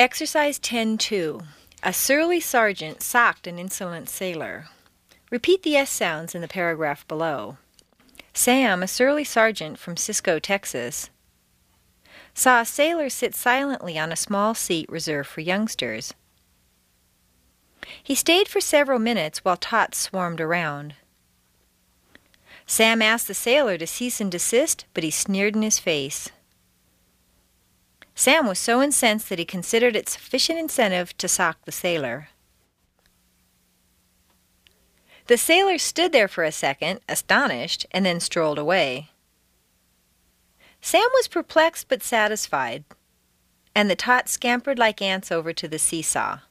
Exercise 10-2. A surly sergeant socked an insolent sailor. Repeat the S sounds in the paragraph below. Sam, a surly sergeant from Cisco, Texas, saw a sailor sit silently on a small seat reserved for youngsters. He stayed for several minutes while tots swarmed around. Sam asked the sailor to cease and desist, but he sneered in his face. Sam was so incensed that he considered it sufficient incentive to sock the sailor. The sailor stood there for a second, astonished, and then strolled away. Sam was perplexed but satisfied, and the tots scampered like ants over to the seesaw.